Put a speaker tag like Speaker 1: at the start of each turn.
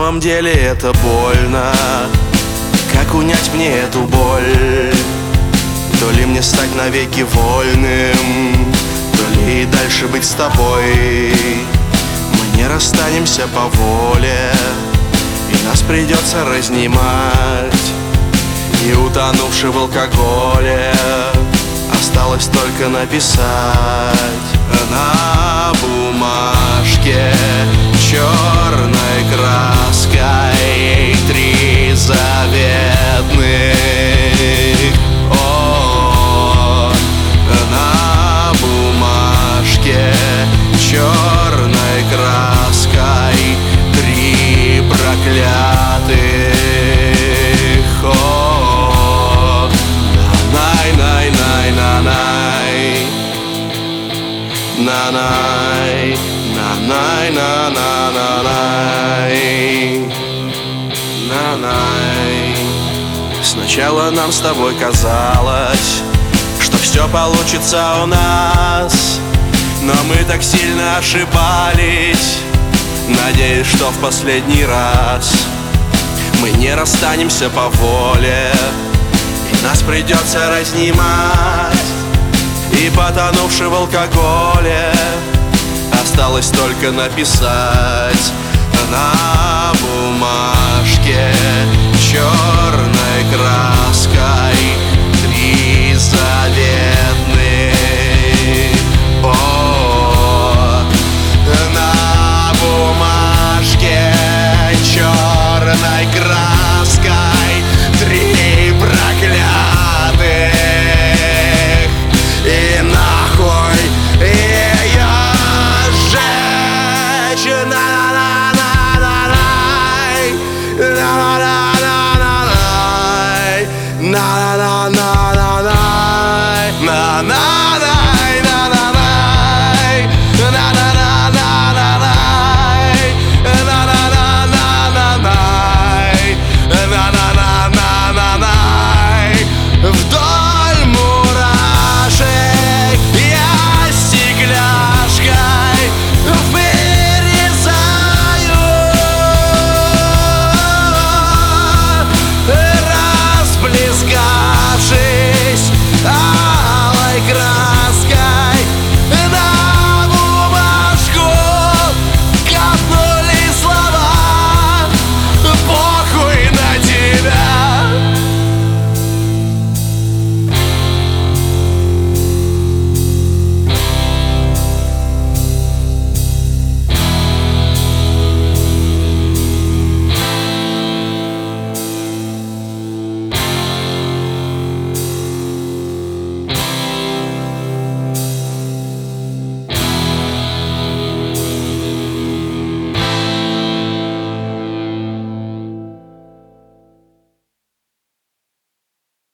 Speaker 1: самом деле это больно. Как унять мне эту боль? То ли мне стать навеки вольным, то ли и дальше быть с тобой. Мы не расстанемся по воле, и нас придется разнимать. И утонувший в алкоголе осталось только написать на бумажке черной краской 3 заветных «О». На бумажке черной краской 3 проклятых «О». Най-най-най-най-най, на-най, на-най-на-на-на-най, на-най. Сначала нам с тобой казалось, что все получится у нас, но мы так сильно ошибались. Надеюсь, что в последний раз мы не расстанемся по воле, и нас придется разнимать. И потонувший в алкоголе осталось только написать на бумажке черной краской 3 заветных «О». На бумажке черной краской 3 проклятых и нахуй ее сжечь. На-на-на-на-на-най, на-на-на-на-на-най, на-на-на-на-на-най, на-на.